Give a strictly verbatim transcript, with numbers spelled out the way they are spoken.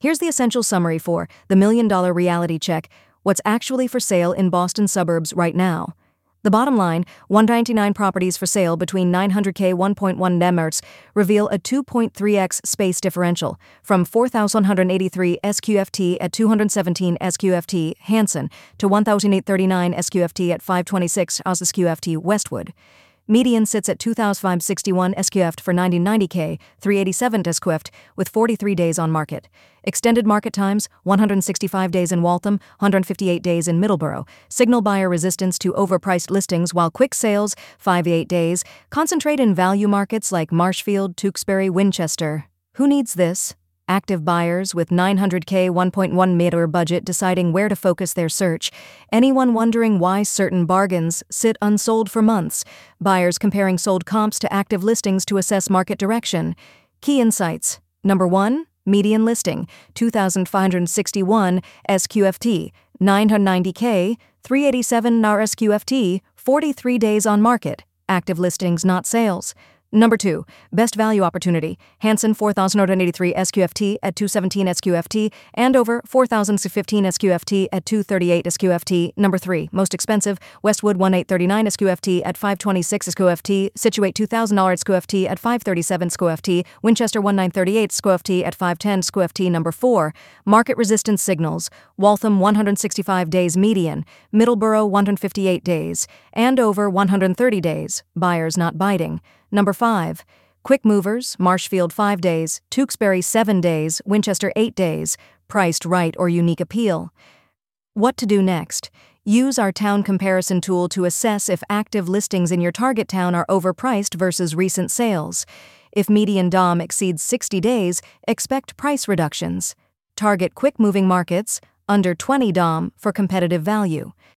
Here's the essential summary for the Million Dollar Reality Check: what's actually for sale in Boston suburbs right now. The bottom line, one hundred ninety-nine properties for sale between nine hundred K one point one Nemerts reveal a two point three x space differential from four thousand one hundred eighty-three S Q F T at two hundred seventeen S Q F T Hanson to one thousand eight hundred thirty-nine S Q F T at five twenty-six S Q F T Westwood. Median sits at two thousand five hundred sixty-one S Q F T for ninety ninety K, three hundred eighty-seven S Q F T with forty-three days on market. Extended market times, one hundred sixty-five days in Waltham, one hundred fifty-eight days in Middleborough. Signal buyer resistance to overpriced listings, while quick sales, five to eight days. Concentrate in value markets like Marshfield, Tewkesbury, Winchester. Who needs this? Active buyers with nine hundred K one point one meter budget deciding where to focus their search. Anyone wondering why certain bargains sit unsold for months. Buyers comparing sold comps to active listings to assess market direction. Key insights. Number one, median listing, two thousand five hundred sixty-one S Q F T, nine hundred ninety K, three hundred eighty-seven N A R S Q F T, forty-three days on market. Active listings, not sales. Number two, best value opportunity, Hanson four thousand one hundred eighty-three S Q F T at two hundred seventeen S Q F T, Andover four thousand fifteen S Q F T at two hundred thirty-eight S Q F T. Number three, most expensive, Westwood one thousand eight hundred thirty-nine S Q F T at five hundred twenty-six S Q F T, Situate two thousand dollars S Q F T at five hundred thirty-seven S Q F T, Winchester one thousand nine hundred thirty-eight S Q F T at five hundred ten S Q F T. Number four, market resistance signals, Waltham one hundred sixty-five days median, Middleborough one hundred fifty-eight days, Andover one hundred thirty days, buyers not biting. Number five, quick movers, Marshfield five days, Tewkesbury seven days, Winchester eight days, priced right or unique appeal. What to do next? Use our town comparison tool to assess if active listings in your target town are overpriced versus recent sales. If median D O M exceeds sixty days, expect price reductions. Target quick-moving markets, under twenty D O M, for competitive value.